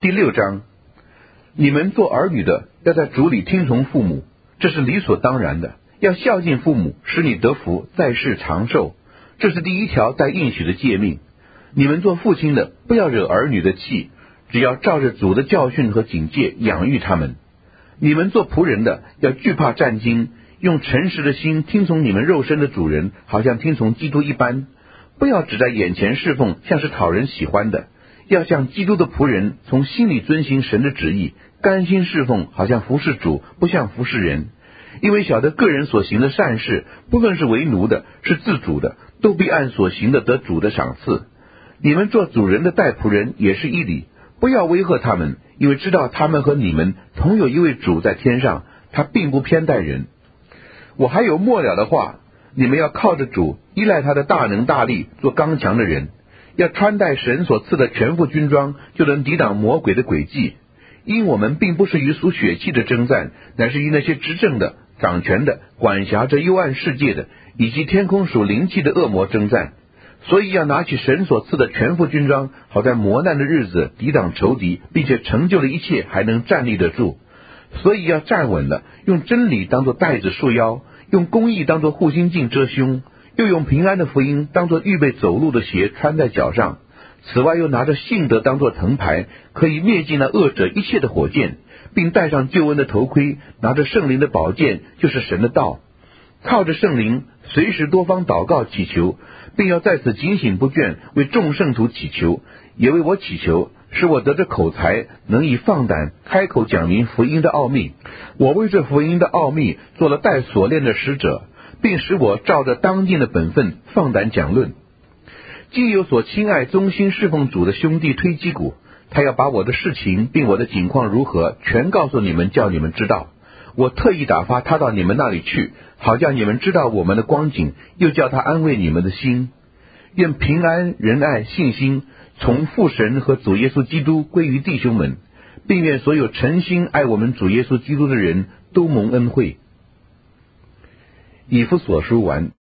第6章，你们做儿女的要在主里听从父母，这是理所当然的。要孝敬父母，使你得福，在世长寿，这是第1条带应许的诫命。你们做父亲的，不要惹儿女的气，只要照着主的教训和警戒养育他们。你们做仆人的，要惧怕战兢，用诚实的心听从你们肉身的主人，好像听从基督一般。不要只在眼前侍奉，像是讨人喜欢的，要像基督的仆人，从心里遵行神的旨意，甘心侍奉，好像服侍主，不像服侍人。因为晓得个人所行的善事，不论是为奴的，是自主的，都必按所行的得主的赏赐。你们做主人的待仆人也是一理，不要威吓他们，因为知道他们和你们同有一位主在天上，他并不偏待人。我还有末了的话，你们要靠着主，依赖他的大能大力，做刚强的人，要穿戴神所赐的全副军装，就能抵挡魔鬼的诡计。因我们并不是与属血气的征战，乃是与那些执政的、掌权的、管辖着幽暗世界的，以及天空属灵气的恶魔征战。所以要拿起神所赐的全副军装，好在磨难的日子抵挡仇敌，并且成就了一切，还能站立得住。所以要站稳了，用真理当作带子束腰，用公义当作护心镜遮胸，又用平安的福音当作预备走路的鞋穿在脚上。此外又拿着信德当作藤牌，可以灭尽那恶者一切的火箭，并戴上救恩的头盔，拿着圣灵的宝剑，就是神的道。靠着圣灵，随时多方祷告祈求，并要在此警醒不倦，为众圣徒祈求，也为我祈求，使我得着口才，能以放胆开口讲明福音的奥秘。我为这福音的奥秘做了带锁链的使者，并使我照着当尽的本分放胆讲论。既有所亲爱忠心侍奉主的兄弟推基古，他要把我的事情并我的景况如何全告诉你们，叫你们知道。我特意打发他到你们那里去，好叫你们知道我们的光景，又叫他安慰你们的心。愿平安、仁爱、信心从父神和主耶稣基督归于弟兄们，并愿所有诚心爱我们主耶稣基督的人都蒙恩惠。以弗所书完。